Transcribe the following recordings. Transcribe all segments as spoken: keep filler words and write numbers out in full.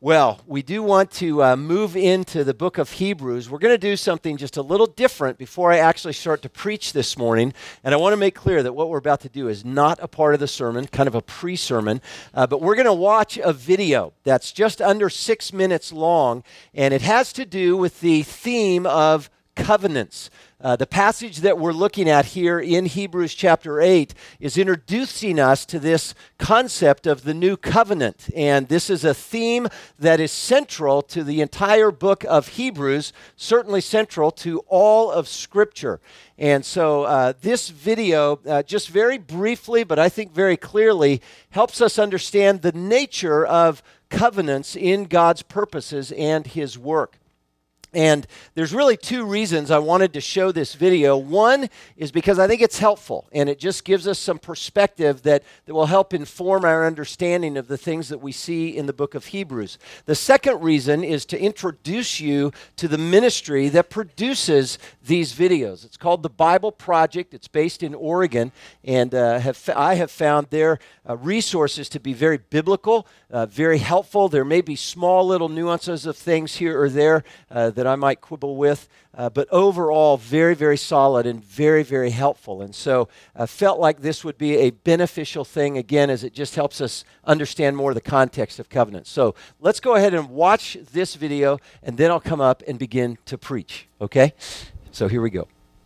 Well, we do want to uh, move into the book of Hebrews. We're going to do something just a little different before I actually start to preach this morning. And I want to make clear that what we're about to do is not a part of the sermon, kind of a pre-sermon. Uh, but we're going to watch a video that's just under six minutes long. And it has to do with the theme of covenants. Uh, the passage that we're looking at here in Hebrews chapter eight is introducing us to this concept of the new covenant. And this is a theme that is central to the entire book of Hebrews, certainly central to all of Scripture. And so uh, this video, uh, just very briefly, but I think very clearly, helps us understand the nature of covenants in God's purposes and His work. And there's really two reasons I wanted to show this video. One is because I think it's helpful, and it just gives us some perspective that, that will help inform our understanding of the things that we see in the book of Hebrews. The second reason is to introduce you to the ministry that produces these videos. It's called the Bible Project. It's based in Oregon, and uh, have, I have found their uh, resources to be very biblical, uh, very helpful. There may be small little nuances of things here or there uh, that I might quibble with, uh, but overall very, very solid and very, very helpful. And so I uh, felt like this would be a beneficial thing, again, as it just helps us understand more of the context of covenants. So let's go ahead and watch this video, and then I'll come up and begin to preach, okay? So here we go.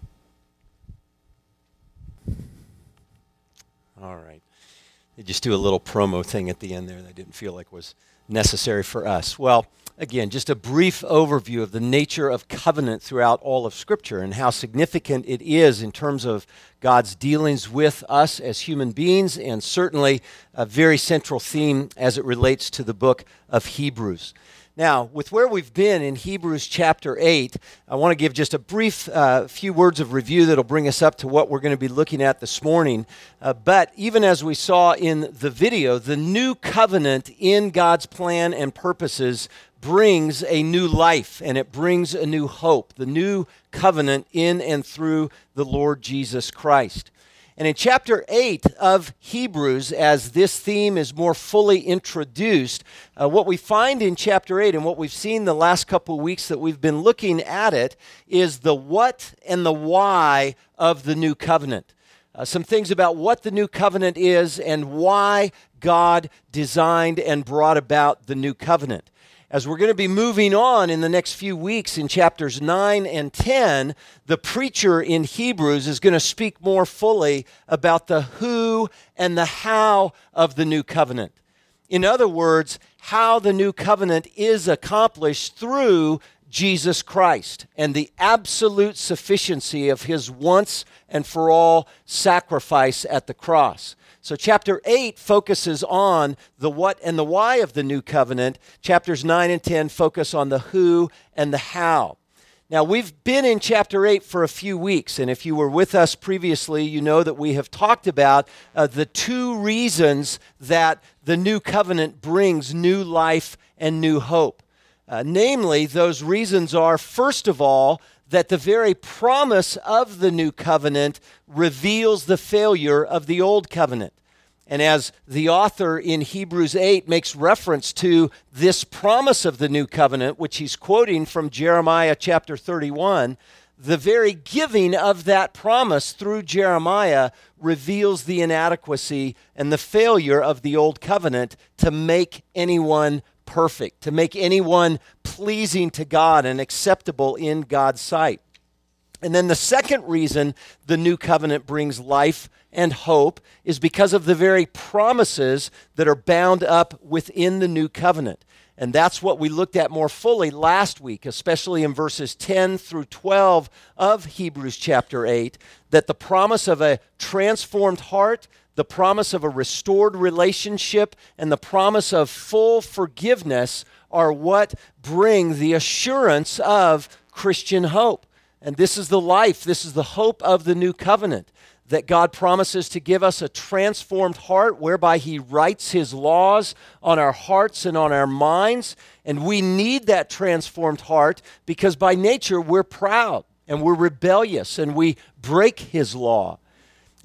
All right. They just do a little promo thing at the end there that I didn't feel like was necessary for us. Well, again, just a brief overview of the nature of covenant throughout all of Scripture and how significant it is in terms of God's dealings with us as human beings, and certainly a very central theme as it relates to the book of Hebrews. Now, with where we've been in Hebrews chapter eight, I want to give just a brief uh, few words of review that'll bring us up to what we're going to be looking at this morning. Uh, but even as we saw in the video, the new covenant in God's plan and purposes brings a new life, and it brings a new hope, the new covenant in and through the Lord Jesus Christ. And in chapter eight of Hebrews, as this theme is more fully introduced, uh, what we find in chapter eight and what we've seen the last couple of weeks that we've been looking at it is the what and the why of the new covenant. Uh, some things about what the new covenant is and why God designed and brought about the new covenant. As we're going to be moving on in the next few weeks in chapters nine and ten, the preacher in Hebrews is going to speak more fully about the who and the how of the new covenant. In other words, how the new covenant is accomplished through Jesus Christ and the absolute sufficiency of His once and for all sacrifice at the cross. So chapter eight focuses on the what and the why of the new covenant. Chapters nine and ten focus on the who and the how. Now, we've been in chapter eight for a few weeks, and if you were with us previously, you know that we have talked about uh, the two reasons that the new covenant brings new life and new hope. Uh, namely, those reasons are, first of all, that the very promise of the new covenant reveals the failure of the old covenant. And as the author in Hebrews eight makes reference to this promise of the new covenant, which he's quoting from Jeremiah chapter thirty-one, the very giving of that promise through Jeremiah reveals the inadequacy and the failure of the old covenant to make anyone perfect, to make anyone pleasing to God and acceptable in God's sight. And then the second reason the new covenant brings life and hope is because of the very promises that are bound up within the new covenant. And that's what we looked at more fully last week, especially in verses ten through twelve of Hebrews chapter eight, that the promise of a transformed heart, the promise of a restored relationship, and the promise of full forgiveness are what bring the assurance of Christian hope. And this is the life, this is the hope of the new covenant, that God promises to give us a transformed heart whereby He writes His laws on our hearts and on our minds. And we need that transformed heart because by nature we're proud and we're rebellious and we break His law.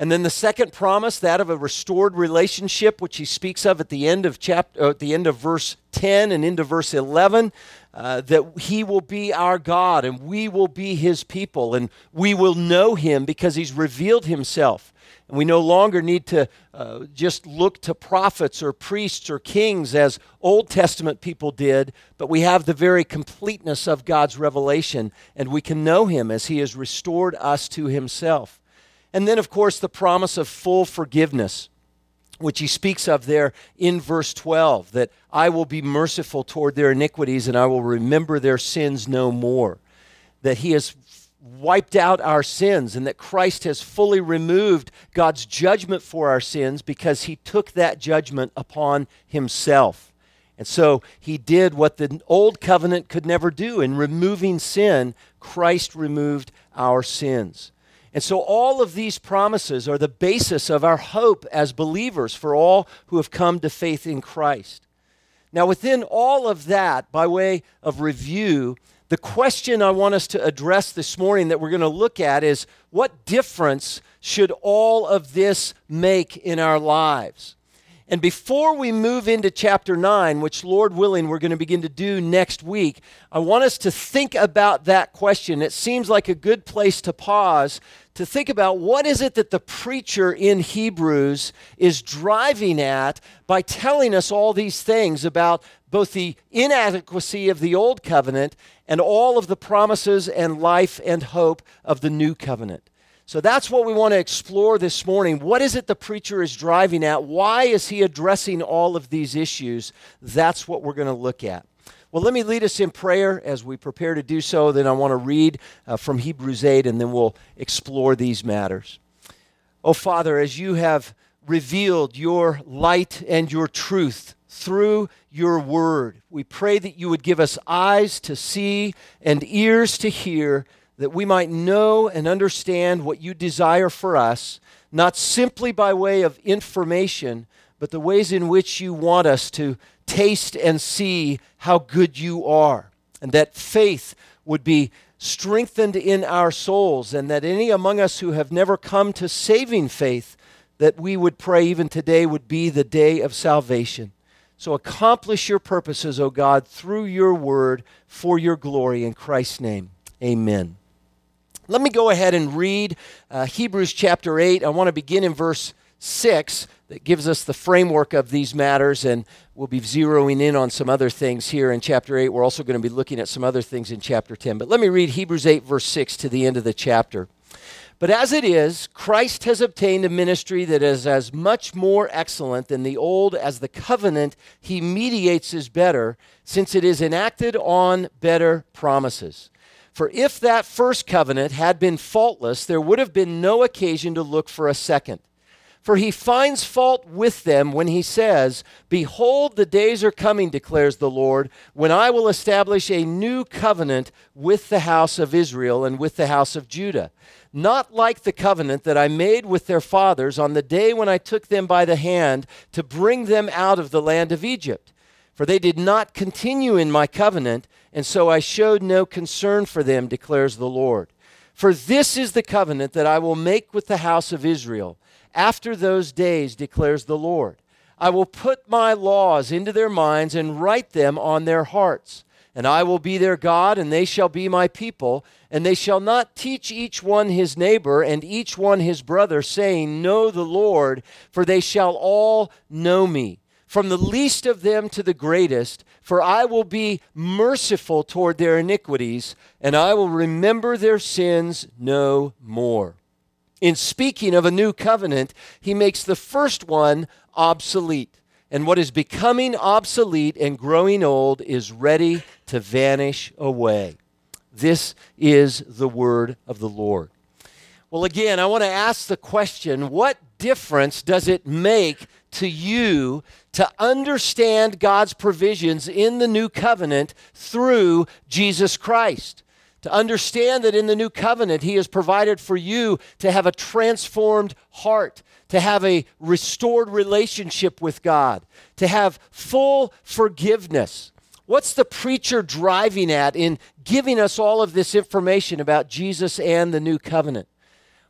And then the second promise, that of a restored relationship, which he speaks of at the end of chapter, at the end of verse ten and into verse eleven, uh, that he will be our God and we will be his people and we will know him because he's revealed himself. And we no longer need to uh, just look to prophets or priests or kings as Old Testament people did, but we have the very completeness of God's revelation, and we can know him as he has restored us to himself. And then, of course, the promise of full forgiveness, which he speaks of there in verse twelve, that I will be merciful toward their iniquities and I will remember their sins no more. That he has wiped out our sins and that Christ has fully removed God's judgment for our sins because he took that judgment upon himself. And so he did what the old covenant could never do. In removing sin, Christ removed our sins. And so all of these promises are the basis of our hope as believers for all who have come to faith in Christ. Now, within all of that, by way of review, the question I want us to address this morning that we're going to look at is, what difference should all of this make in our lives? And before we move into chapter nine, which Lord willing we're going to begin to do next week, I want us to think about that question. It seems like a good place to pause to think about what is it that the preacher in Hebrews is driving at by telling us all these things about both the inadequacy of the old covenant and all of the promises and life and hope of the new covenant. So that's what we want to explore this morning. What is it the preacher is driving at? Why is he addressing all of these issues? That's what we're going to look at. Well, let me lead us in prayer as we prepare to do so. Then I want to read uh, from Hebrews eight, and then we'll explore these matters. Oh, Father, as you have revealed your light and your truth through your word, we pray that you would give us eyes to see and ears to hear, that we might know and understand what you desire for us, not simply by way of information, but the ways in which you want us to taste and see how good you are, and that faith would be strengthened in our souls, and that any among us who have never come to saving faith, that we would pray even today would be the day of salvation. So accomplish your purposes, O God, through your word for your glory. In Christ's name, amen. Let me go ahead and read uh, Hebrews chapter eight. I want to begin in verse six that gives us the framework of these matters, and we'll be zeroing in on some other things here in chapter eight. We're also going to be looking at some other things in chapter ten. But let me read Hebrews eight, verse six to the end of the chapter. But as it is, Christ has obtained a ministry that is as much more excellent than the old as the covenant he mediates is better, since it is enacted on better promises. For if that first covenant had been faultless, there would have been no occasion to look for a second. For he finds fault with them when he says, Behold, the days are coming, declares the Lord, when I will establish a new covenant with the house of Israel and with the house of Judah, not like the covenant that I made with their fathers on the day when I took them by the hand to bring them out of the land of Egypt. For they did not continue in my covenant, and so I showed no concern for them, declares the Lord. For this is the covenant that I will make with the house of Israel. After those days, declares the Lord, I will put my laws into their minds and write them on their hearts. And I will be their God, and they shall be my people. And they shall not teach each one his neighbor and each one his brother, saying, Know the Lord, for they shall all know me, from the least of them to the greatest. For I will be merciful toward their iniquities, and I will remember their sins no more. In speaking of a new covenant, he makes the first one obsolete. And what is becoming obsolete and growing old is ready to vanish away. This is the word of the Lord. Well, again, I want to ask the question, what difference does it make to you to understand God's provisions in the new covenant through Jesus Christ? To understand that in the new covenant, he has provided for you to have a transformed heart, to have a restored relationship with God, to have full forgiveness. What's the preacher driving at in giving us all of this information about Jesus and the new covenant?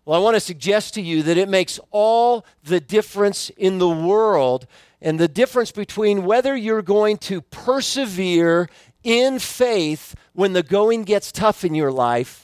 Well, I want to suggest to you that it makes all the difference in the world, and the difference between whether you're going to persevere in faith when the going gets tough in your life,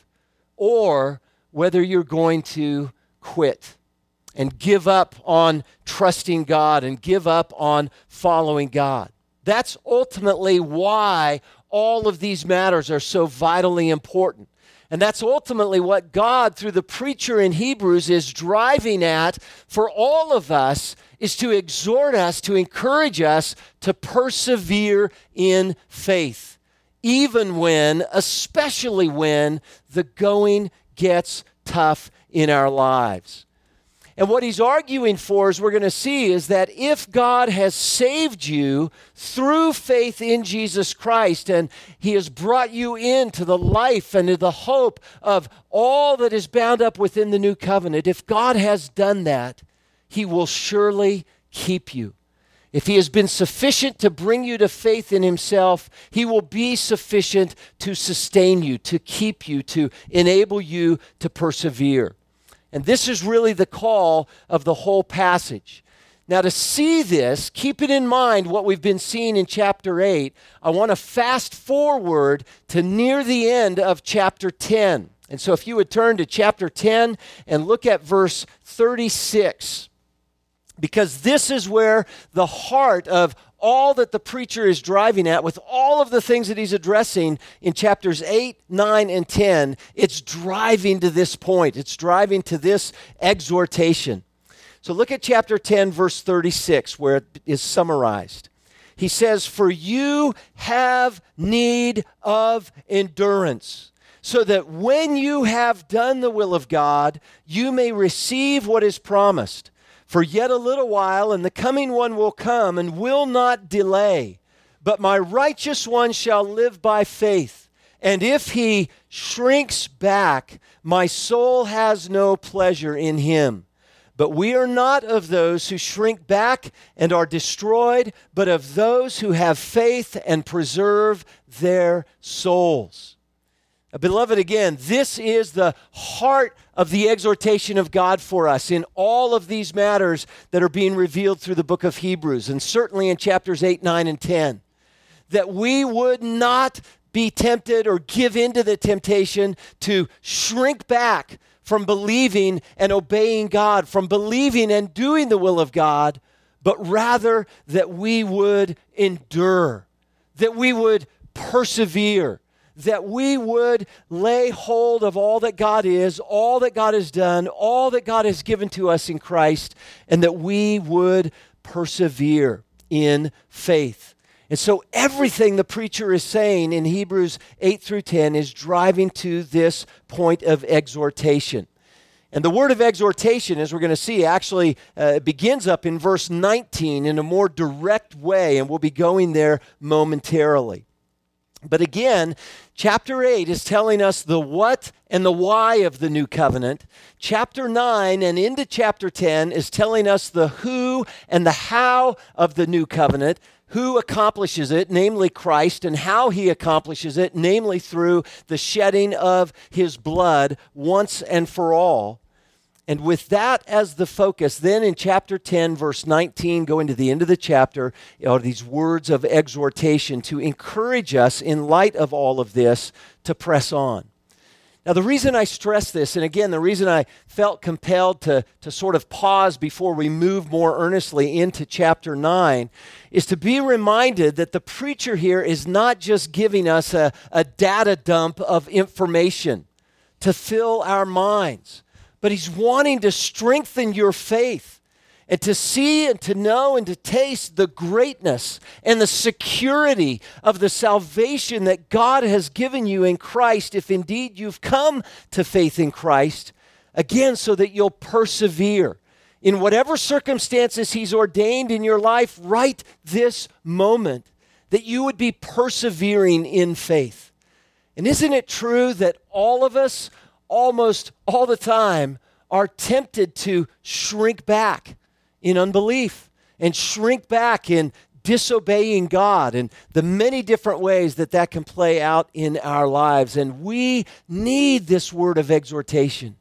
or whether you're going to quit and give up on trusting God and give up on following God. That's ultimately why all of these matters are so vitally important. And that's ultimately what God, through the preacher in Hebrews, is driving at for all of us, is to exhort us, to encourage us to persevere in faith, even when, especially when, the going gets tough in our lives. And what he's arguing for, as we're going to see, is that if God has saved you through faith in Jesus Christ, and he has brought you into the life and to the hope of all that is bound up within the new covenant, if God has done that, he will surely keep you. If he has been sufficient to bring you to faith in himself, he will be sufficient to sustain you, to keep you, to enable you to persevere. And this is really the call of the whole passage. Now, to see this, keep it in mind what we've been seeing in chapter eight. I want to fast forward to near the end of chapter ten. And so if you would turn to chapter ten and look at verse thirty-six, because this is where the heart of all that the preacher is driving at, with all of the things that he's addressing in chapters eight, nine, and ten, it's driving to this point. It's driving to this exhortation. So look at chapter ten, verse thirty-six, where it is summarized. He says, "For you have need of endurance, so that when you have done the will of God, you may receive what is promised. For yet a little while, and the coming one will come and will not delay. But my righteous one shall live by faith. And if he shrinks back, my soul has no pleasure in him. But we are not of those who shrink back and are destroyed, but of those who have faith and preserve their souls." Beloved, again, this is the heart of the exhortation of God for us in all of these matters that are being revealed through the book of Hebrews, and certainly in chapters eight, nine, and ten, that we would not be tempted or give into the temptation to shrink back from believing and obeying God, from believing and doing the will of God, but rather that we would endure, that we would persevere, that we would lay hold of all that God is, all that God has done, all that God has given to us in Christ, and that we would persevere in faith. And so everything the preacher is saying in Hebrews eight through ten is driving to this point of exhortation. And the word of exhortation, as we're going to see, actually uh, begins up in verse nineteen in a more direct way, and we'll be going there momentarily. But again, chapter eight is telling us the what and the why of the new covenant. Chapter nine and into chapter ten is telling us the who and the how of the new covenant, who accomplishes it, namely Christ, and how he accomplishes it, namely through the shedding of his blood once and for all. And with that as the focus, then in chapter ten, verse nineteen, going to the end of the chapter, are these words of exhortation to encourage us, in light of all of this, to press on. Now, the reason I stress this, and again, the reason I felt compelled to, to sort of pause before we move more earnestly into chapter nine, is to be reminded that the preacher here is not just giving us a, a data dump of information to fill our minds, but he's wanting to strengthen your faith and to see and to know and to taste the greatness and the security of the salvation that God has given you in Christ, if indeed you've come to faith in Christ, again, so that you'll persevere in whatever circumstances he's ordained in your life right this moment, that you would be persevering in faith. And isn't it true that all of us, almost all the time, are tempted to shrink back in unbelief and shrink back in disobeying God, and the many different ways that that can play out in our lives. And we need this word of exhortation.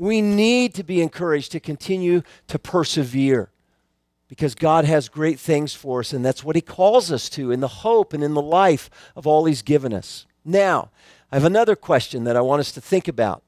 We need to be encouraged to continue to persevere because God has great things for us, and that's what he calls us to in the hope and in the life of all he's given us. Now, I have another question that I want us to think about.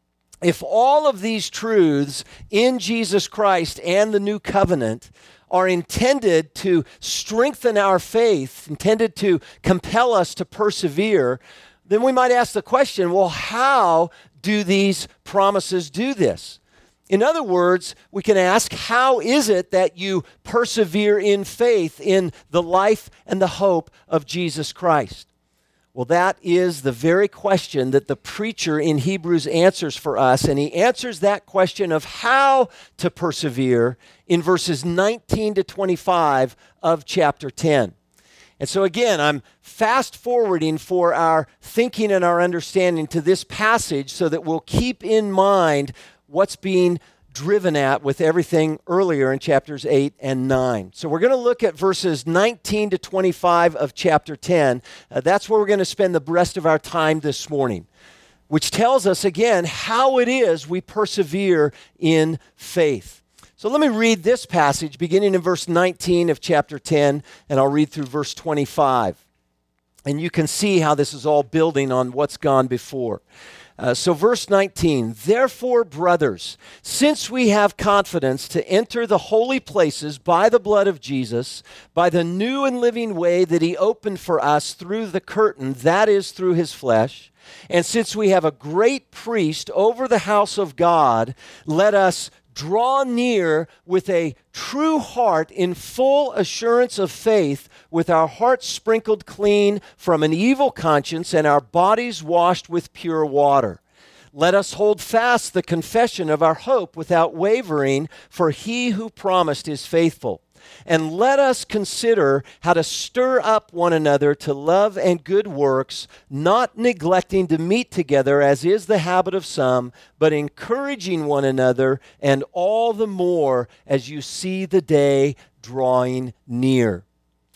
If all of these truths in Jesus Christ and the new covenant are intended to strengthen our faith, intended to compel us to persevere, then we might ask the question, well, how do these promises do this? In other words, we can ask, how is it that you persevere in faith in the life and the hope of Jesus Christ? Well, that is the very question that the preacher in Hebrews answers for us, and he answers that question of how to persevere in verses nineteen to twenty-five of chapter ten. And so again, I'm fast forwarding for our thinking and our understanding to this passage so that we'll keep in mind what's being driven at with everything earlier in chapters eight and nine. So we're going to look at verses nineteen to twenty-five of chapter ten. Uh, that's where we're going to spend the rest of our time this morning, which tells us again how it is we persevere in faith. So let me read this passage beginning in verse nineteen of chapter ten, and I'll read through verse twenty-five. And you can see how this is all building on what's gone before. Uh, so verse nineteen, therefore, brothers, since we have confidence to enter the holy places by the blood of Jesus, by the new and living way that he opened for us through the curtain, that is, through his flesh, and since we have a great priest over the house of God, let us draw near with a true heart in full assurance of faith, with our hearts sprinkled clean from an evil conscience and our bodies washed with pure water. Let us hold fast the confession of our hope without wavering, for he who promised is faithful. And let us consider how to stir up one another to love and good works, not neglecting to meet together as is the habit of some, but encouraging one another, and all the more as you see the day drawing near.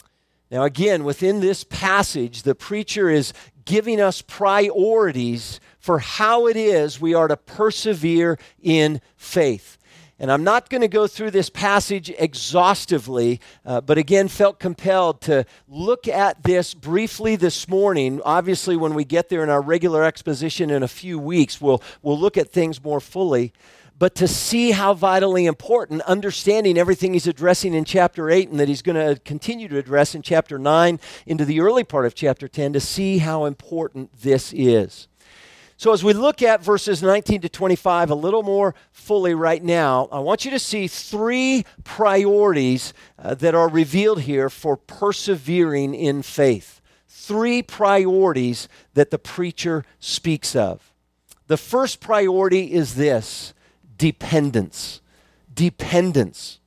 Now again, within this passage, the preacher is giving us priorities for how it is we are to persevere in faith. And I'm not going to go through this passage exhaustively, uh, but again, felt compelled to look at this briefly this morning. Obviously, when we get there in our regular exposition in a few weeks, we'll, we'll look at things more fully. But to see how vitally important, understanding everything he's addressing in chapter eight and that he's going to continue to address in chapter nine into the early part of chapter ten, to see how important this is. So as we look at verses nineteen to twenty-five a little more fully right now, I want you to see three priorities uh, that are revealed here for persevering in faith. Three priorities that the preacher speaks of. The first priority is this: dependence. Dependence.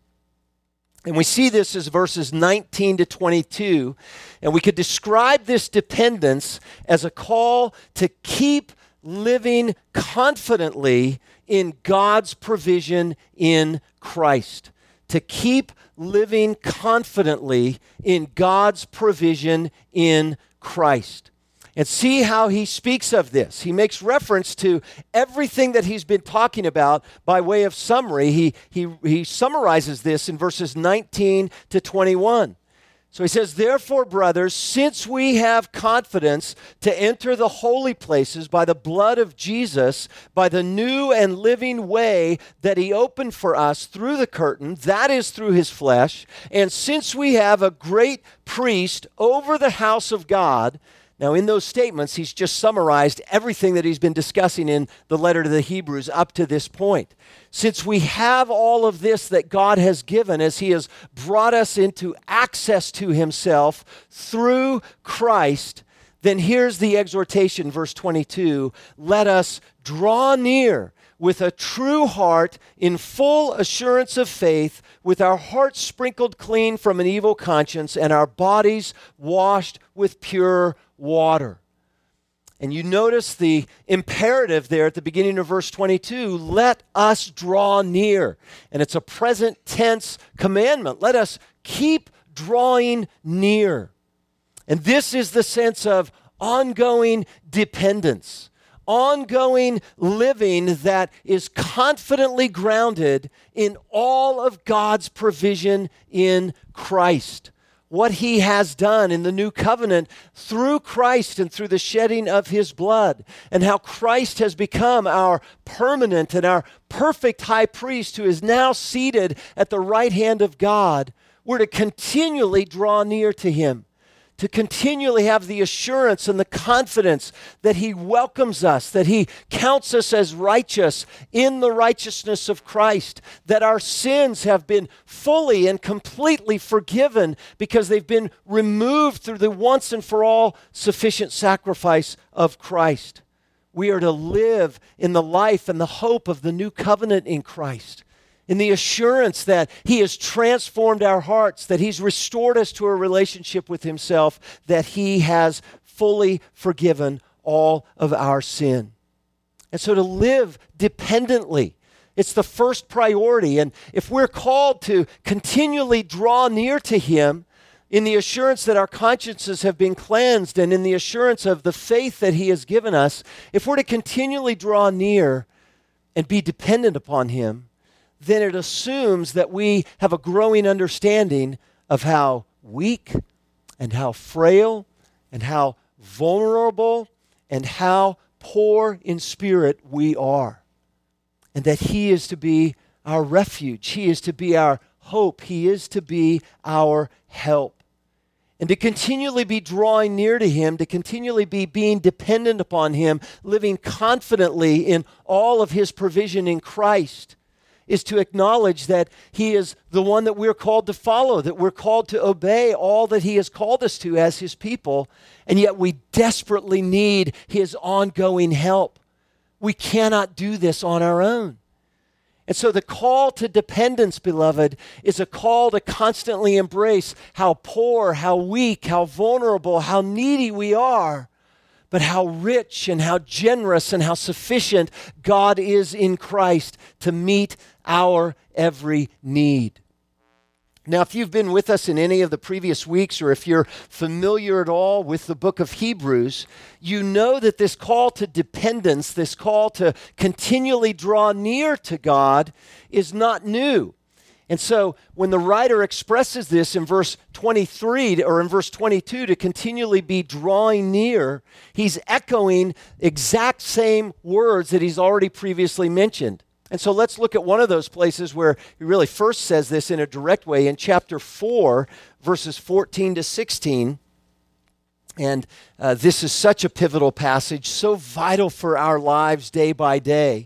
And we see this as verses nineteen to twenty-two, and we could describe this dependence as a call to keep living confidently in God's provision in Christ. To keep living confidently in God's provision in Christ. And see how he speaks of this. He makes reference to everything that he's been talking about by way of summary. He, he, he summarizes this in verses nineteen to twenty-one. So he says, therefore, brothers, since we have confidence to enter the holy places by the blood of Jesus, by the new and living way that he opened for us through the curtain, that is through his flesh, and since we have a great priest over the house of God. Now, in those statements, he's just summarized everything that he's been discussing in the letter to the Hebrews up to this point. Since we have all of this that God has given as he has brought us into access to himself through Christ, then here's the exhortation, verse twenty-two, let us draw near with a true heart in full assurance of faith, with our hearts sprinkled clean from an evil conscience and our bodies washed with pure water. And you notice the imperative there at the beginning of verse twenty-two, let us draw near. And it's a present tense commandment. Let us keep drawing near. And this is the sense of ongoing dependence. ongoing living that is confidently grounded in all of God's provision in Christ. What he has done in the new covenant through Christ and through the shedding of his blood, and how Christ has become our permanent and our perfect high priest who is now seated at the right hand of God. We're to continually draw near to him, to continually have the assurance and the confidence that he welcomes us, that he counts us as righteous in the righteousness of Christ, that our sins have been fully and completely forgiven because they've been removed through the once and for all sufficient sacrifice of Christ. We are to live in the life and the hope of the new covenant in Christ, in the assurance that he has transformed our hearts, that he's restored us to a relationship with himself, that he has fully forgiven all of our sin. And so to live dependently, it's the first priority. And if we're called to continually draw near to him in the assurance that our consciences have been cleansed and in the assurance of the faith that he has given us, if we're to continually draw near and be dependent upon him, then it assumes that we have a growing understanding of how weak and how frail and how vulnerable and how poor in spirit we are. And that he is to be our refuge. He is to be our hope. He is to be our help. And to continually be drawing near to him, to continually be being dependent upon him, living confidently in all of his provision in Christ, is to acknowledge that he is the one that we're called to follow, that we're called to obey all that he has called us to as his people, and yet we desperately need his ongoing help. We cannot do this on our own. And so the call to dependence, beloved, is a call to constantly embrace how poor, how weak, how vulnerable, how needy we are, but how rich and how generous and how sufficient God is in Christ to meet our every need. Now, if you've been with us in any of the previous weeks, or if you're familiar at all with the book of Hebrews, you know that this call to dependence, this call to continually draw near to God, is not new. And so when the writer expresses this in verse twenty-three or in verse twenty-two, to continually be drawing near, he's echoing exact same words that he's already previously mentioned. And so let's look at one of those places where he really first says this in a direct way in chapter four, verses fourteen to sixteen. And uh, this is such a pivotal passage, so vital for our lives day by day.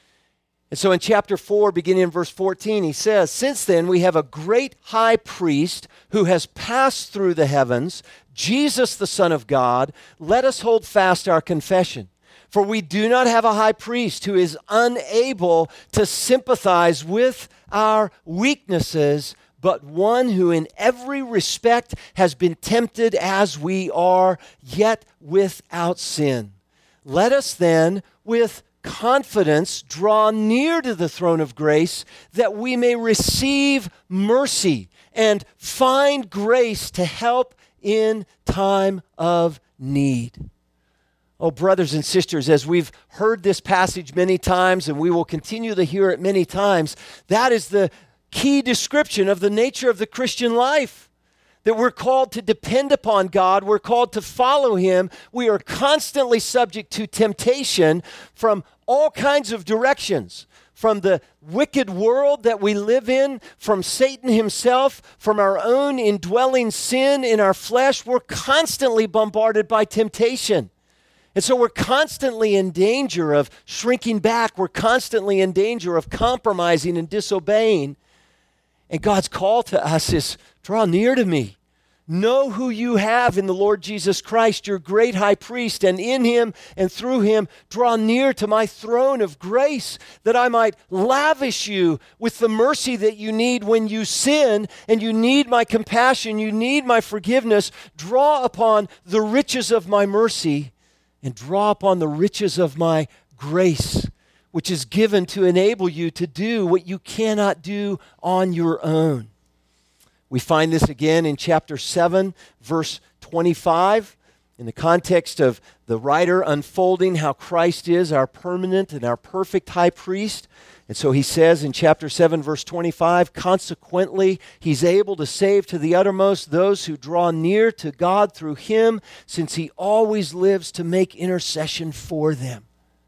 And so in chapter four, beginning in verse fourteen, he says, "Since then we have a great high priest who has passed through the heavens, Jesus the Son of God. Let us hold fast our confession. For we do not have a high priest who is unable to sympathize with our weaknesses, but one who in every respect has been tempted as we are, yet without sin. Let us then, with confidence, draw near to the throne of grace, that we may receive mercy and find grace to help in time of need." Oh, brothers and sisters, as we've heard this passage many times, and we will continue to hear it many times, that is the key description of the nature of the Christian life. That we're called to depend upon God, we're called to follow him, we are constantly subject to temptation from all kinds of directions. From the wicked world that we live in, from Satan himself, from our own indwelling sin in our flesh, we're constantly bombarded by temptation. And so we're constantly in danger of shrinking back. We're constantly in danger of compromising and disobeying. And God's call to us is, draw near to me. Know who you have in the Lord Jesus Christ, your great high priest, and in him and through him, draw near to my throne of grace, that I might lavish you with the mercy that you need when you sin, and you need my compassion, you need my forgiveness. Draw upon the riches of my mercy, and draw upon the riches of my grace, which is given to enable you to do what you cannot do on your own. We find this again in chapter seven, verse twenty-five. In the context of the writer unfolding how Christ is our permanent and our perfect high priest. And so he says in chapter seven, verse twenty-five, consequently, he's able to save to the uttermost those who draw near to God through him, since he always lives to make intercession for them.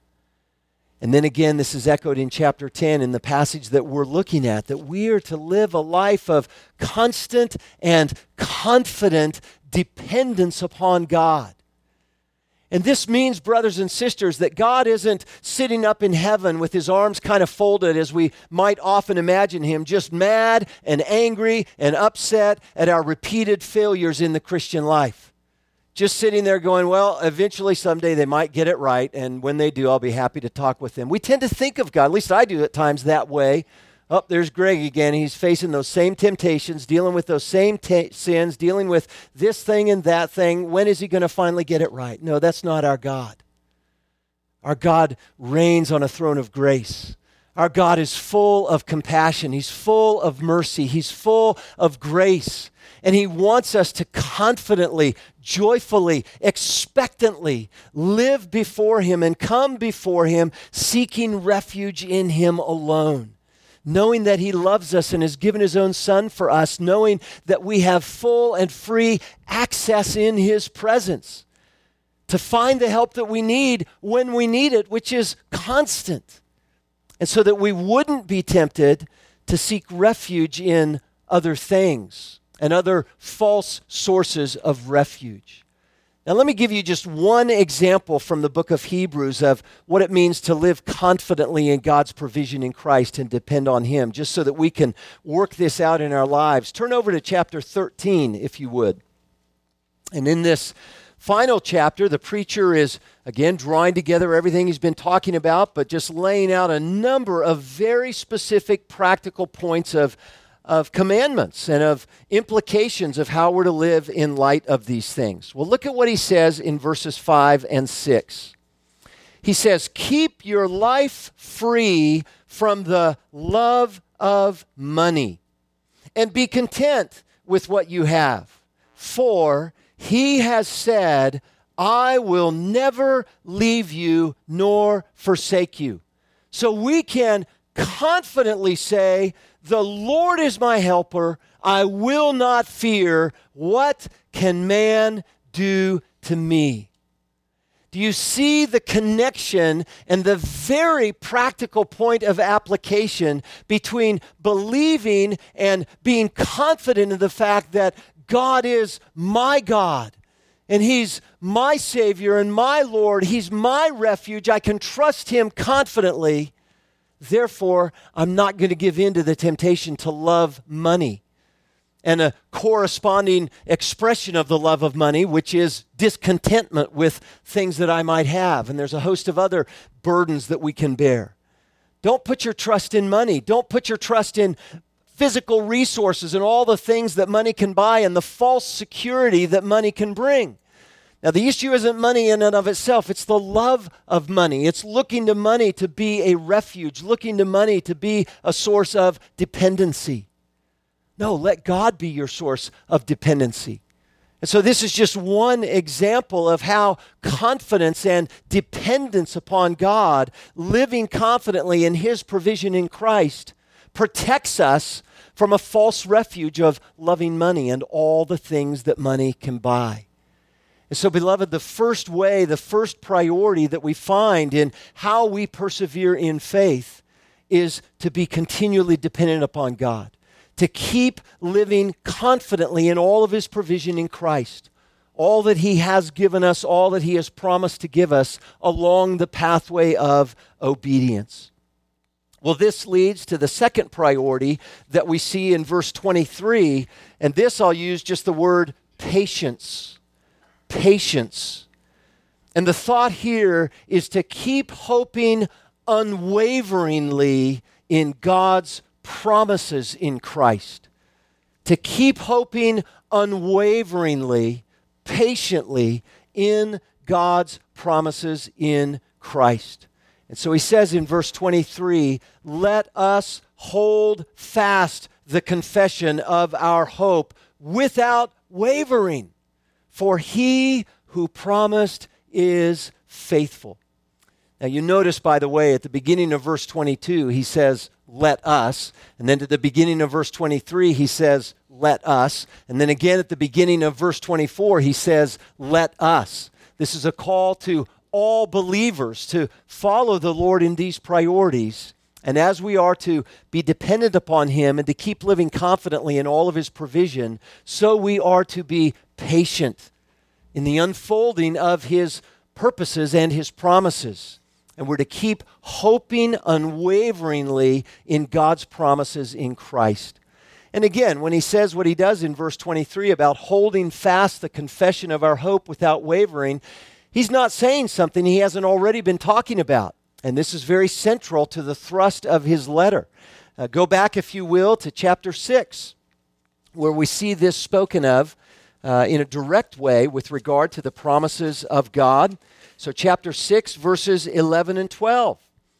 And then again, this is echoed in chapter ten in the passage that we're looking at, that we are to live a life of constant and confident dependence upon God. And this means, brothers and sisters, that God isn't sitting up in heaven with his arms kind of folded, as we might often imagine him, just mad and angry and upset at our repeated failures in the Christian life. Just sitting there going, well, eventually someday they might get it right, and when they do, I'll be happy to talk with them. We tend to think of God, at least I do at times, that way. Oh, there's Greg again. He's facing those same temptations, dealing with those same t- sins, dealing with this thing and that thing. When is he going to finally get it right? No, that's not our God. Our God reigns on a throne of grace. Our God is full of compassion. He's full of mercy. He's full of grace. And he wants us to confidently, joyfully, expectantly live before him and come before him, seeking refuge in him alone. Knowing that he loves us and has given his own son for us, knowing that we have full and free access in his presence to find the help that we need when we need it, which is constant. And so that we wouldn't be tempted to seek refuge in other things and other false sources of refuge. Now, let me give you just one example from the book of Hebrews of what it means to live confidently in God's provision in Christ and depend on him, just so that we can work this out in our lives. Turn over to chapter thirteen, if you would. And in this final chapter, the preacher is, again, drawing together everything he's been talking about, but just laying out a number of very specific practical points of of commandments and of implications of how we're to live in light of these things. Well, look at what he says in verses five and six. He says, keep your life free from the love of money and be content with what you have. For he has said, I will never leave you nor forsake you. So we can confidently say, the Lord is my helper. I will not fear. What can man do to me? Do you see the connection and the very practical point of application between believing and being confident in the fact that God is my God and he's my Savior and my Lord. He's my refuge. I can trust him confidently. Therefore, I'm not going to give in to the temptation to love money. And a corresponding expression of the love of money, which is discontentment with things that I might have. And there's a host of other burdens that we can bear. Don't put your trust in money. Don't put your trust in physical resources and all the things that money can buy and the false security that money can bring. Now, the issue isn't money in and of itself. It's the love of money. It's looking to money to be a refuge, looking to money to be a source of dependency. No, let God be your source of dependency. And so this is just one example of how confidence and dependence upon God, living confidently in his provision in Christ, protects us from a false refuge of loving money and all the things that money can buy. And so, beloved, the first way, the first priority that we find in how we persevere in faith is to be continually dependent upon God, to keep living confidently in all of his provision in Christ, all that he has given us, all that he has promised to give us along the pathway of obedience. Well, this leads to the second priority that we see in verse twenty-three, and this I'll use just the word patience. Patience. And the thought here is to keep hoping unwaveringly in God's promises in Christ. To keep hoping unwaveringly, patiently in God's promises in Christ. And so he says in verse twenty-three, let us hold fast the confession of our hope without wavering. For he who promised is faithful. Now you notice, by the way, at the beginning of verse twenty-two, he says, let us. And then at the beginning of verse twenty-three, he says, let us. And then again at the beginning of verse twenty-four, he says, let us. This is a call to all believers to follow the Lord in these priorities. And as we are to be dependent upon him and to keep living confidently in all of his provision, so we are to be patient in the unfolding of his purposes and his promises. And we're to keep hoping unwaveringly in God's promises in Christ. And again, when he says what he does in verse twenty-three about holding fast the confession of our hope without wavering, he's not saying something he hasn't already been talking about. And this is very central to the thrust of his letter. Uh, go back, if you will, to chapter six, where we see this spoken of uh, in a direct way with regard to the promises of God. So chapter six, verses eleven and twelve.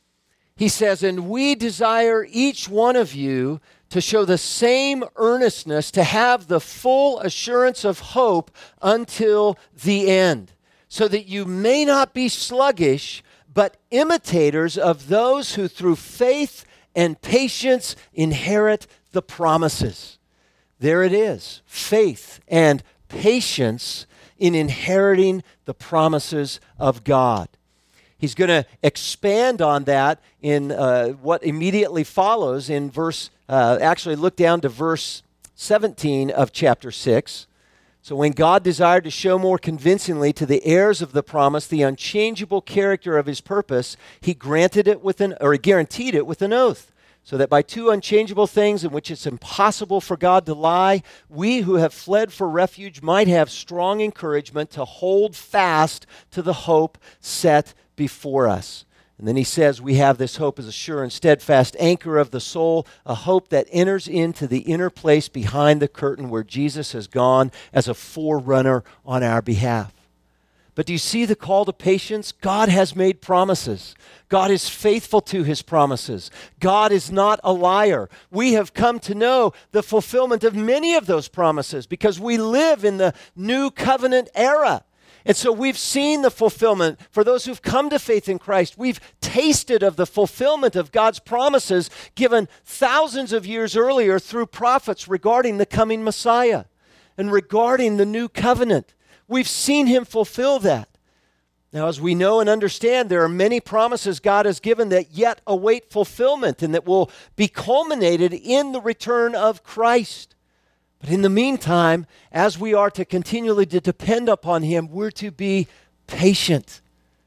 He says, and we desire each one of you to show the same earnestness, to have the full assurance of hope until the end, so that you may not be sluggish, but imitators of those who through faith and patience inherit the promises. There it is, faith and patience in inheriting the promises of God. He's going to expand on that in uh, what immediately follows in verse, uh, actually look down to verse seventeen of chapter six. So when God desired to show more convincingly to the heirs of the promise the unchangeable character of his purpose, he granted it with an, or he guaranteed it with an oath, so that by two unchangeable things in which it's impossible for God to lie, we who have fled for refuge might have strong encouragement to hold fast to the hope set before us. And then he says we have this hope as a sure and steadfast anchor of the soul, a hope that enters into the inner place behind the curtain where Jesus has gone as a forerunner on our behalf. But do you see the call to patience? God has made promises. God is faithful to his promises. God is not a liar. We have come to know the fulfillment of many of those promises because we live in the new covenant era. And so we've seen the fulfillment for those who've come to faith in Christ. We've tasted of the fulfillment of God's promises given thousands of years earlier through prophets regarding the coming Messiah and regarding the new covenant. We've seen him fulfill that. Now, as we know and understand, there are many promises God has given that yet await fulfillment and that will be culminated in the return of Christ. But in the meantime, as we are to continually to depend upon him, we're to be patient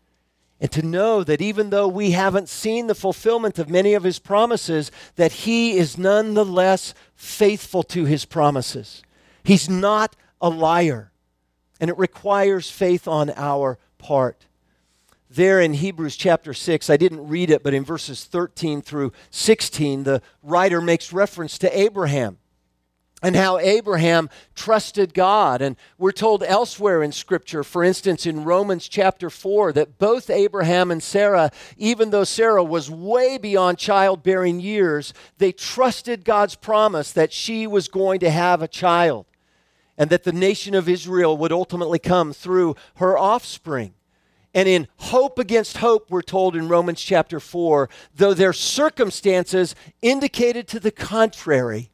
and to know that even though we haven't seen the fulfillment of many of his promises, that he is nonetheless faithful to his promises. He's not a liar, and it requires faith on our part. There in Hebrews chapter six, I didn't read it, but in verses thirteen through sixteen, the writer makes reference to Abraham and how Abraham trusted God. And we're told elsewhere in Scripture, for instance, in Romans chapter four, that both Abraham and Sarah, even though Sarah was way beyond childbearing years, they trusted God's promise that she was going to have a child and that the nation of Israel would ultimately come through her offspring. And in hope against hope, we're told in Romans chapter four, though their circumstances indicated to the contrary,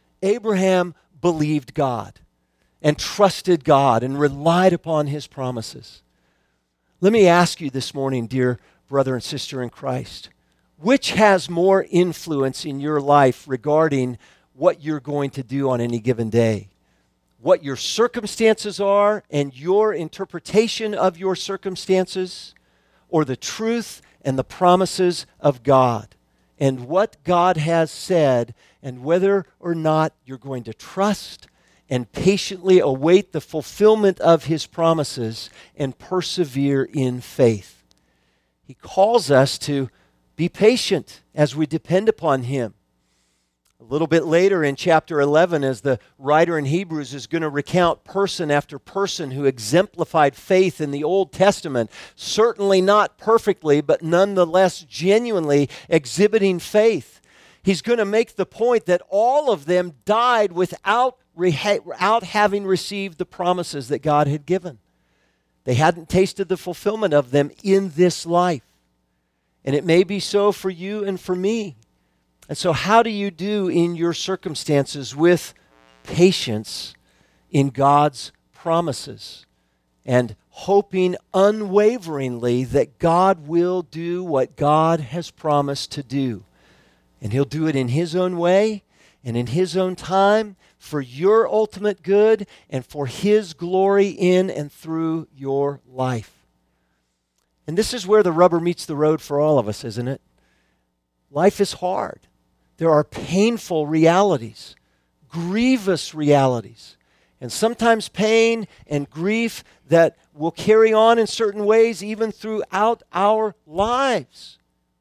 Abraham believed God and trusted God and relied upon his promises. Let me ask you this morning, dear brother and sister in Christ, which has more influence in your life regarding what you're going to do on any given day? What your circumstances are and your interpretation of your circumstances, or the truth and the promises of God and what God has said, and whether or not you're going to trust and patiently await the fulfillment of his promises and persevere in faith. He calls us to be patient as we depend upon him. A little bit later in chapter eleven, as the writer in Hebrews is going to recount person after person who exemplified faith in the Old Testament, certainly not perfectly, but nonetheless genuinely exhibiting faith. He's going to make the point that all of them died without, without having received the promises that God had given. They hadn't tasted the fulfillment of them in this life. And it may be so for you and for me. And so how do you do in your circumstances with patience in God's promises and hoping unwaveringly that God will do what God has promised to do? And He'll do it in His own way and in His own time for your ultimate good and for His glory in and through your life. And this is where the rubber meets the road for all of us, isn't it? Life is hard. There are painful realities, grievous realities, and sometimes pain and grief that will carry on in certain ways even throughout our lives.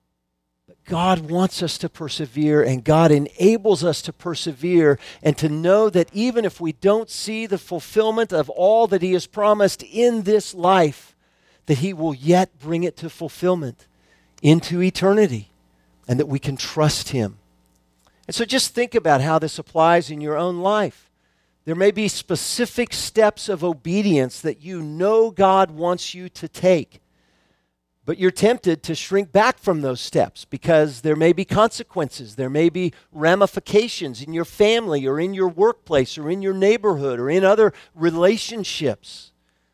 But God wants us to persevere, and God enables us to persevere and to know that even if we don't see the fulfillment of all that He has promised in this life, that He will yet bring it to fulfillment into eternity, and that we can trust Him. And so just think about how this applies in your own life. There may be specific steps of obedience that you know God wants you to take, but you're tempted to shrink back from those steps because there may be consequences. There may be ramifications in your family or in your workplace or in your neighborhood or in other relationships.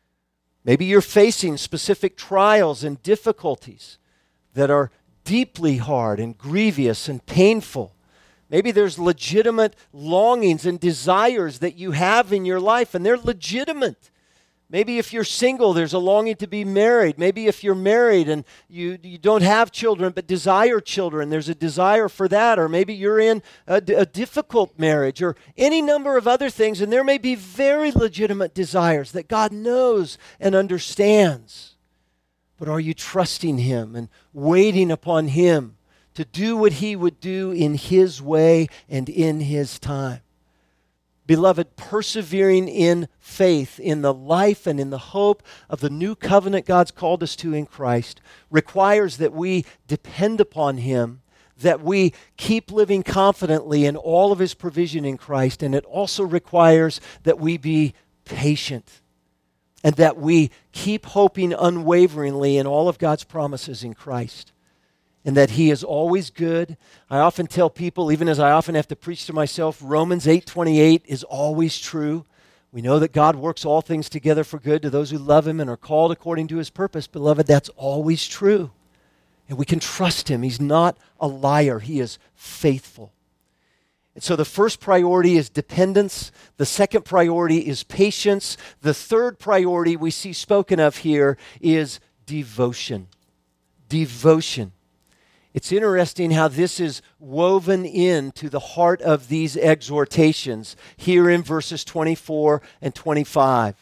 Maybe you're facing specific trials and difficulties that are deeply hard and grievous and painful. Maybe there's legitimate longings and desires that you have in your life, and they're legitimate. Maybe if you're single, there's a longing to be married. Maybe if you're married and you, you don't have children but desire children, there's a desire for that. Or maybe you're in a, a difficult marriage or any number of other things, and there may be very legitimate desires that God knows and understands. But are you trusting Him and waiting upon Him to do what He would do in His way and in His time? Beloved, persevering in faith, in the life and in the hope of the new covenant God's called us to in Christ, requires that we depend upon Him, that we keep living confidently in all of His provision in Christ, and it also requires that we be patient and that we keep hoping unwaveringly in all of God's promises in Christ. And that He is always good. I often tell people, even as I often have to preach to myself, Romans eight twenty-eight is always true. We know that God works all things together for good to those who love Him and are called according to His purpose. Beloved, that's always true. And we can trust Him. He's not a liar. He is faithful. And so the first priority is dependence. The second priority is patience. The third priority we see spoken of here is devotion. Devotion. It's interesting how this is woven into the heart of these exhortations here in verses twenty-four and twenty-five.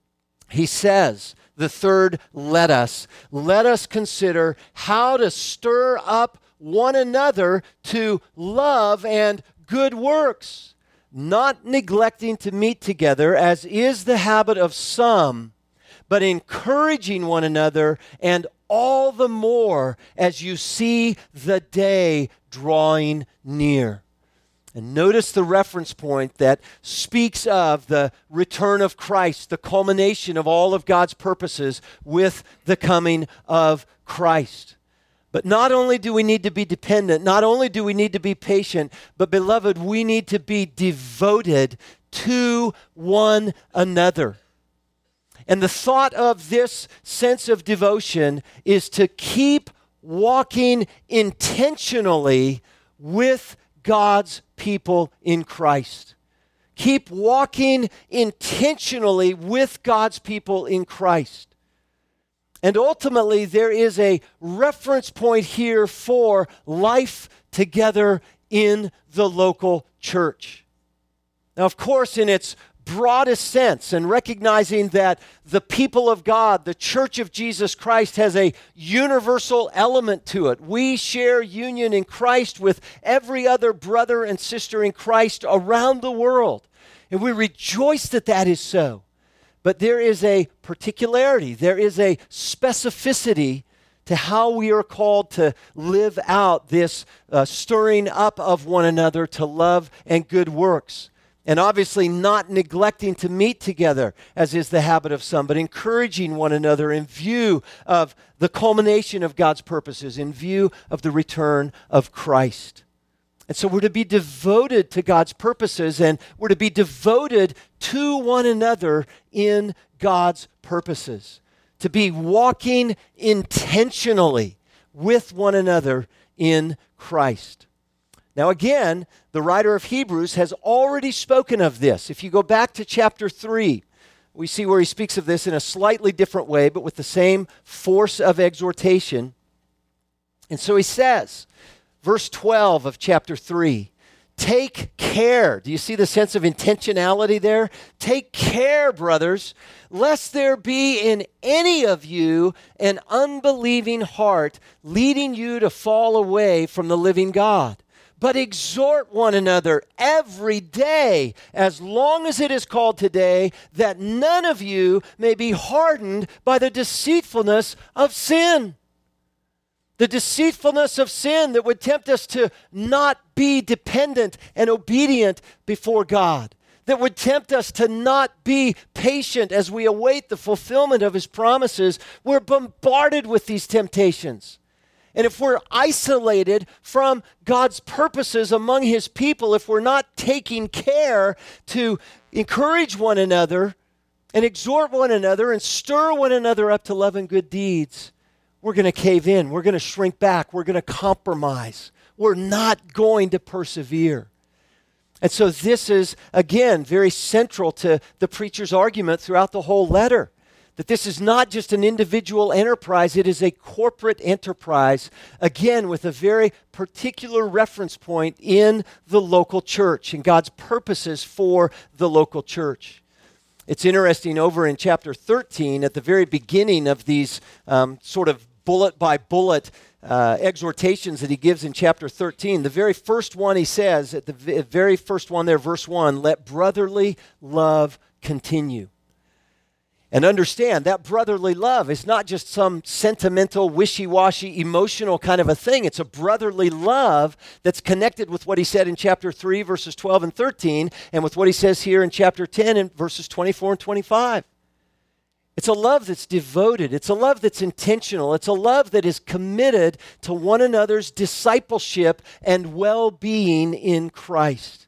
He says, the third, let us. Let us consider how to stir up one another to love and good works, not neglecting to meet together, as is the habit of some, but encouraging one another, and all the more as you see the day drawing near. And notice the reference point that speaks of the return of Christ, the culmination of all of God's purposes with the coming of Christ. But not only do we need to be dependent, not only do we need to be patient, but beloved, we need to be devoted to one another. And the thought of this sense of devotion is to keep walking intentionally with God's people in Christ. Keep walking intentionally with God's people in Christ. And ultimately, there is a reference point here for life together in the local church. Now, of course, in its broadest sense, and recognizing that the people of God, the Church of Jesus Christ, has a universal element to it. We share union in Christ with every other brother and sister in Christ around the world. And we rejoice that that is so. But there is a particularity, there is a specificity to how we are called to live out this uh, stirring up of one another to love and good works. And obviously not neglecting to meet together, as is the habit of some, but encouraging one another in view of the culmination of God's purposes, in view of the return of Christ. And so we're to be devoted to God's purposes, and we're to be devoted to one another in God's purposes. To be walking intentionally with one another in Christ. Now again, the writer of Hebrews has already spoken of this. If you go back to chapter three, we see where he speaks of this in a slightly different way, but with the same force of exhortation. And so he says, verse twelve of chapter three, take care. Do you see the sense of intentionality there? Take care, brothers, lest there be in any of you an unbelieving heart leading you to fall away from the living God. But exhort one another every day, as long as it is called today, that none of you may be hardened by the deceitfulness of sin. The deceitfulness of sin that would tempt us to not be dependent and obedient before God. That would tempt us to not be patient as we await the fulfillment of His promises. We're bombarded with these temptations. And if we're isolated from God's purposes among His people, if we're not taking care to encourage one another and exhort one another and stir one another up to love and good deeds, we're going to cave in. We're going to shrink back. We're going to compromise. We're not going to persevere. And so this is, again, very central to the preacher's argument throughout the whole letter. That this is not just an individual enterprise, it is a corporate enterprise, again, with a very particular reference point in the local church and God's purposes for the local church. It's interesting, over in chapter thirteen, at the very beginning of these um, sort of bullet by bullet uh, exhortations that he gives in chapter thirteen, the very first one he says, at the v- very first one there, verse one, let brotherly love continue. And understand that brotherly love is not just some sentimental, wishy-washy, emotional kind of a thing. It's a brotherly love that's connected with what he said in chapter three, verses twelve and thirteen, and with what he says here in chapter ten, and verses twenty-four and twenty-five. It's a love that's devoted. It's a love that's intentional. It's a love that is committed to one another's discipleship and well-being in Christ.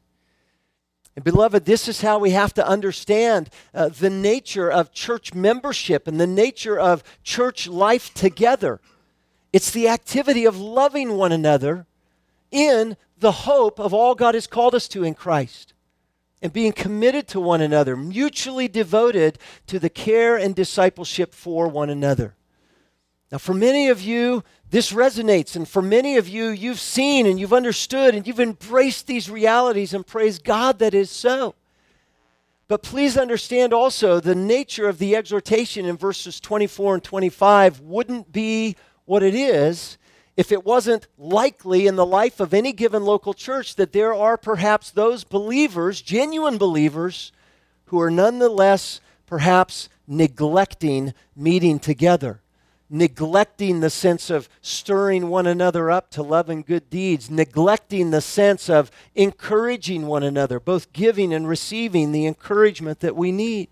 And beloved, this is how we have to understand uh, the nature of church membership and the nature of church life together. It's the activity of loving one another in the hope of all God has called us to in Christ, and being committed to one another, mutually devoted to the care and discipleship for one another. Now, for many of you, this resonates, and for many of you, you've seen and you've understood and you've embraced these realities, and praise God that is so. But please understand also the nature of the exhortation in verses twenty-four and twenty-five wouldn't be what it is if it wasn't likely in the life of any given local church that there are perhaps those believers, genuine believers, who are nonetheless perhaps neglecting meeting together. Neglecting the sense of stirring one another up to love and good deeds, neglecting the sense of encouraging one another, both giving and receiving the encouragement that we need.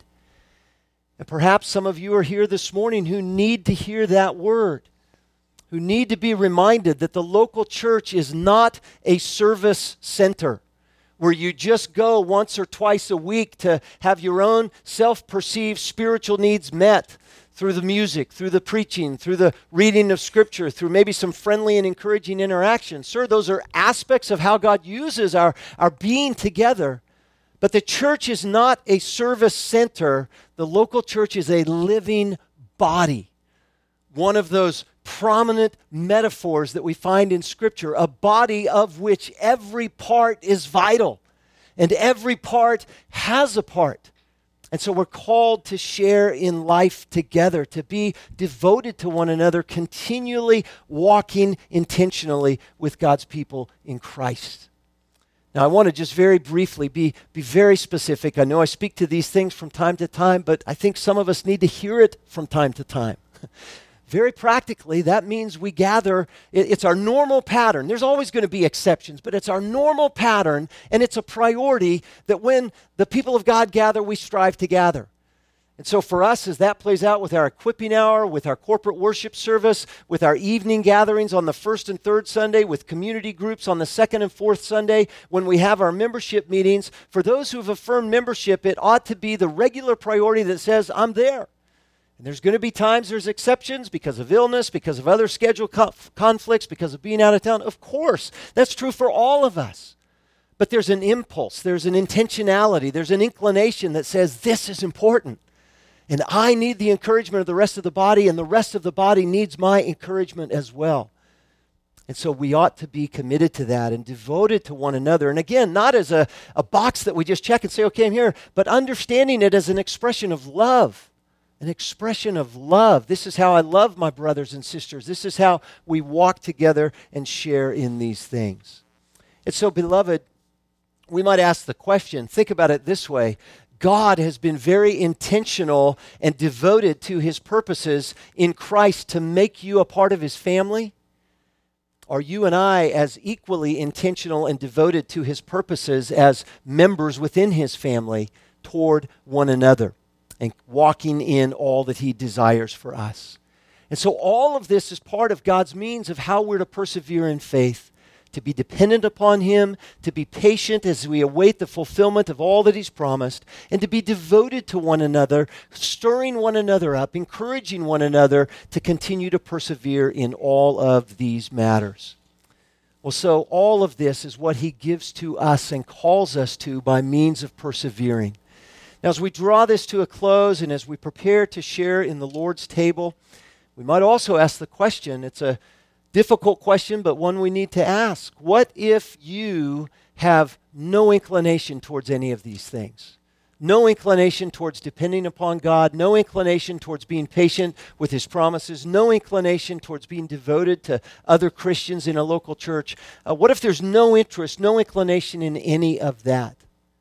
And perhaps some of you are here this morning who need to hear that word, who need to be reminded that the local church is not a service center where you just go once or twice a week to have your own self-perceived spiritual needs met through the music, through the preaching, through the reading of Scripture, through maybe some friendly and encouraging interaction. Sir, those are aspects of how God uses our, our being together. But the church is not a service center. The local church is a living body. One of those prominent metaphors that we find in Scripture, a body of which every part is vital, and every part has a part. And so we're called to share in life together, to be devoted to one another, continually walking intentionally with God's people in Christ. Now, I want to just very briefly be, be very specific. I know I speak to these things from time to time, but I think some of us need to hear it from time to time. Very practically, that means we gather. It's our normal pattern. There's always going to be exceptions, but it's our normal pattern, and it's a priority that when the people of God gather, we strive to gather. And so for us, as that plays out with our equipping hour, with our corporate worship service, with our evening gatherings on the first and third Sunday, with community groups on the second and fourth Sunday, when we have our membership meetings, for those who've affirmed membership, it ought to be the regular priority that says, I'm there. And there's going to be times there's exceptions because of illness, because of other schedule conf- conflicts, because of being out of town. Of course, that's true for all of us. But there's an impulse, there's an intentionality, there's an inclination that says this is important. And I need the encouragement of the rest of the body, and the rest of the body needs my encouragement as well. And so we ought to be committed to that and devoted to one another. And again, not as a, a box that we just check and say, okay, I'm here, but understanding it as an expression of love. An expression of love. This is how I love my brothers and sisters. This is how we walk together and share in these things. And so, beloved, we might ask the question, think about it this way. God has been very intentional and devoted to his purposes in Christ to make you a part of his family. Are you and I as equally intentional and devoted to his purposes as members within his family toward one another? And walking in all that he desires for us. And so all of this is part of God's means of how we're to persevere in faith, to be dependent upon him, to be patient as we await the fulfillment of all that he's promised, and to be devoted to one another, stirring one another up, encouraging one another to continue to persevere in all of these matters. Well, so all of this is what he gives to us and calls us to by means of persevering. Now, as we draw this to a close and as we prepare to share in the Lord's table, we might also ask the question, it's a difficult question, but one we need to ask. What if you have no inclination towards any of these things? No inclination towards depending upon God, no inclination towards being patient with his promises, no inclination towards being devoted to other Christians in a local church. Uh, what if there's no interest, no inclination in any of that?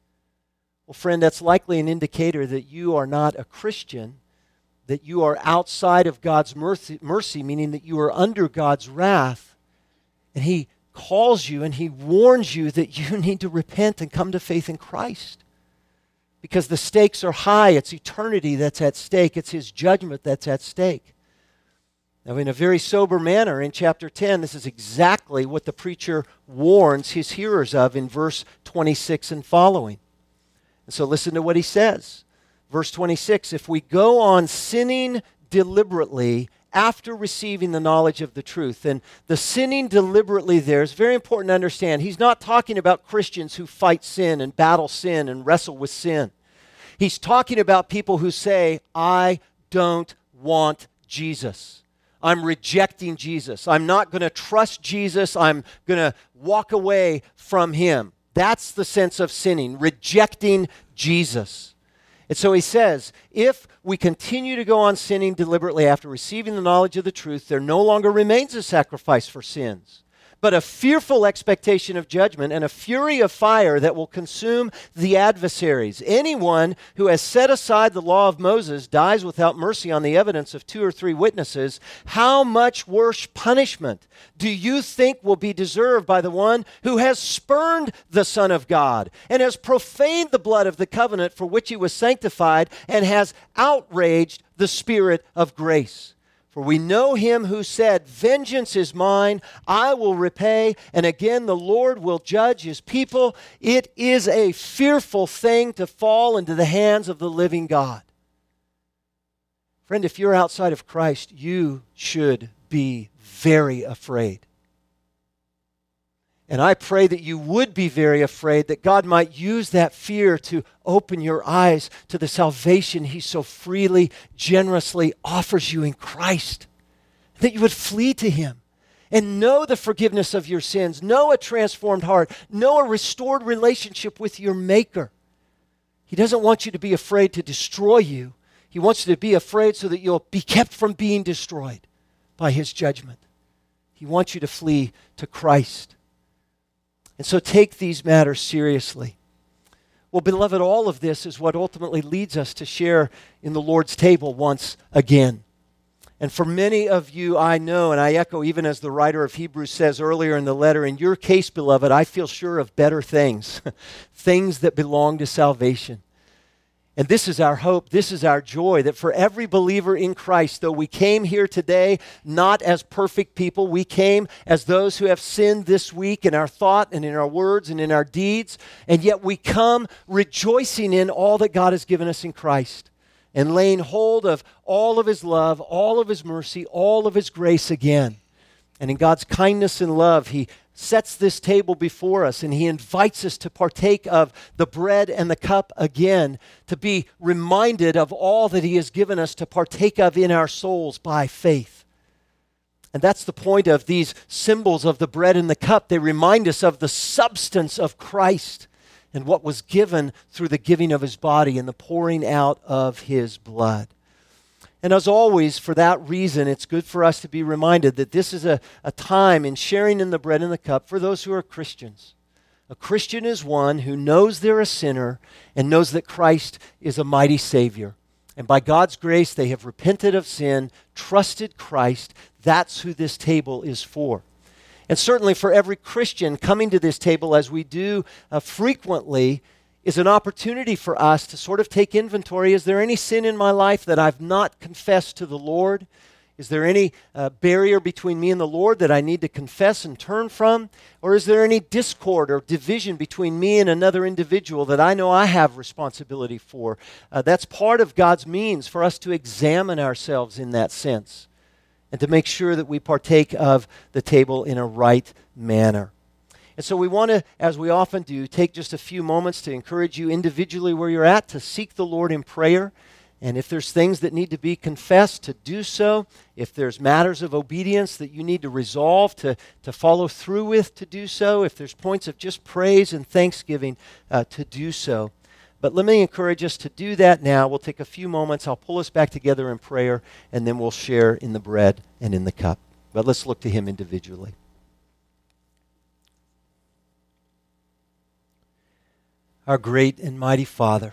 Well, friend, that's likely an indicator that you are not a Christian, that you are outside of God's mercy, mercy, meaning that you are under God's wrath. And he calls you and he warns you that you need to repent and come to faith in Christ. Because the stakes are high. It's eternity that's at stake. It's his judgment that's at stake. Now, in a very sober manner, in chapter ten, this is exactly what the preacher warns his hearers of in verse twenty-six and following. And so listen to what he says. Verse twenty-six, if we go on sinning deliberately after receiving the knowledge of the truth. And the sinning deliberately there is very important to understand. He's not talking about Christians who fight sin and battle sin and wrestle with sin. He's talking about people who say, I don't want Jesus. I'm rejecting Jesus. I'm not going to trust Jesus. I'm going to walk away from him. That's the sense of sinning, rejecting Jesus. And so he says, if we continue to go on sinning deliberately after receiving the knowledge of the truth, there no longer remains a sacrifice for sins, but a fearful expectation of judgment and a fury of fire that will consume the adversaries. Anyone who has set aside the law of Moses dies without mercy on the evidence of two or three witnesses. How much worse punishment do you think will be deserved by the one who has spurned the Son of God and has profaned the blood of the covenant for which he was sanctified and has outraged the Spirit of grace? For we know him who said, vengeance is mine, I will repay, and again the Lord will judge his people. It is a fearful thing to fall into the hands of the living God. Friend, if you're outside of Christ, you should be very afraid. And I pray that you would be very afraid, that God might use that fear to open your eyes to the salvation he so freely, generously offers you in Christ. That you would flee to him and know the forgiveness of your sins, know a transformed heart, know a restored relationship with your Maker. He doesn't want you to be afraid to destroy you. He wants you to be afraid so that you'll be kept from being destroyed by his judgment. He wants you to flee to Christ. And so take these matters seriously. Well, beloved, all of this is what ultimately leads us to share in the Lord's table once again. And for many of you, I know, and I echo even as the writer of Hebrews says earlier in the letter, in your case, beloved, I feel sure of better things, things that belong to salvation. And this is our hope, this is our joy, that for every believer in Christ, though we came here today not as perfect people, we came as those who have sinned this week in our thought and in our words and in our deeds, and yet we come rejoicing in all that God has given us in Christ and laying hold of all of His love, all of His mercy, all of His grace again. And in God's kindness and love, He sets this table before us, and He invites us to partake of the bread and the cup again, to be reminded of all that He has given us to partake of in our souls by faith. And that's the point of these symbols of the bread and the cup. They remind us of the substance of Christ and what was given through the giving of His body and the pouring out of His blood. And as always, for that reason, it's good for us to be reminded that this is a, a time in sharing in the bread and the cup for those who are Christians. A Christian is one who knows they're a sinner and knows that Christ is a mighty Savior. And by God's grace, they have repented of sin, trusted Christ. That's who this table is for. And certainly for every Christian coming to this table, as we do uh, frequently, is an opportunity for us to sort of take inventory. Is there any sin in my life that I've not confessed to the Lord? Is there any uh, barrier between me and the Lord that I need to confess and turn from? Or is there any discord or division between me and another individual that I know I have responsibility for? Uh, that's part of God's means for us to examine ourselves in that sense and to make sure that we partake of the table in a right manner. And so we want to, as we often do, take just a few moments to encourage you individually where you're at to seek the Lord in prayer. And if there's things that need to be confessed, to do so. If there's matters of obedience that you need to resolve to, to follow through with, to do so. If there's points of just praise and thanksgiving, uh, to do so. But let me encourage us to do that now. We'll take a few moments. I'll pull us back together in prayer, and then we'll share in the bread and in the cup. But let's look to Him individually. Our great and mighty Father,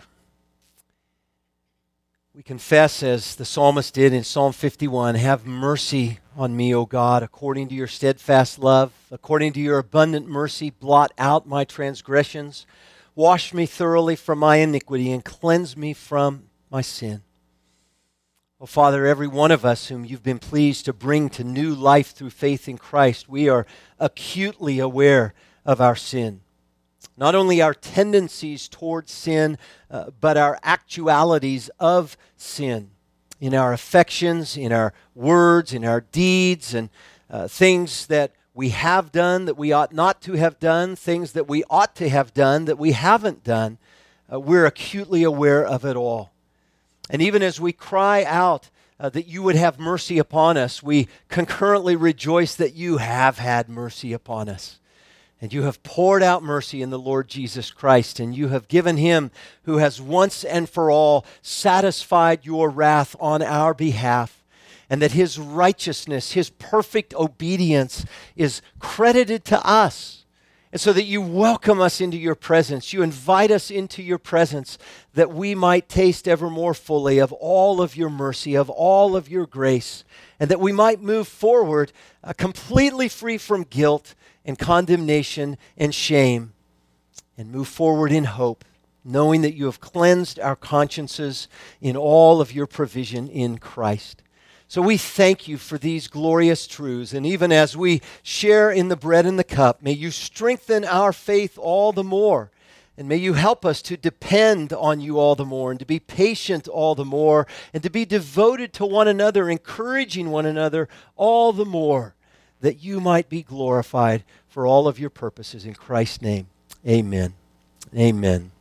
we confess, as the psalmist did in Psalm fifty-one, have mercy on me, O God, according to your steadfast love, according to your abundant mercy, blot out my transgressions. Wash me thoroughly from my iniquity and cleanse me from my sin. Oh, Father, every one of us whom you've been pleased to bring to new life through faith in Christ, we are acutely aware of our sin. Not only our tendencies towards sin, uh, but our actualities of sin in our affections, in our words, in our deeds, and uh, things that we have done that we ought not to have done, things that we ought to have done that we haven't done. Uh, we're acutely aware of it all. And even as we cry out uh, that you would have mercy upon us, we concurrently rejoice that you have had mercy upon us. And you have poured out mercy in the Lord Jesus Christ, and you have given Him who has once and for all satisfied your wrath on our behalf, and that His righteousness, His perfect obedience is credited to us. And so that you welcome us into your presence, you invite us into your presence, that we might taste ever more fully of all of your mercy, of all of your grace, and that we might move forward uh, completely free from guilt and condemnation and shame, and move forward in hope, knowing that you have cleansed our consciences in all of your provision in Christ. So we thank you for these glorious truths, and even as we share in the bread and the cup, may you strengthen our faith all the more, and may you help us to depend on you all the more, and to be patient all the more, and to be devoted to one another, encouraging one another all the more, that you might be glorified for all of your purposes. In Christ's name, amen. Amen.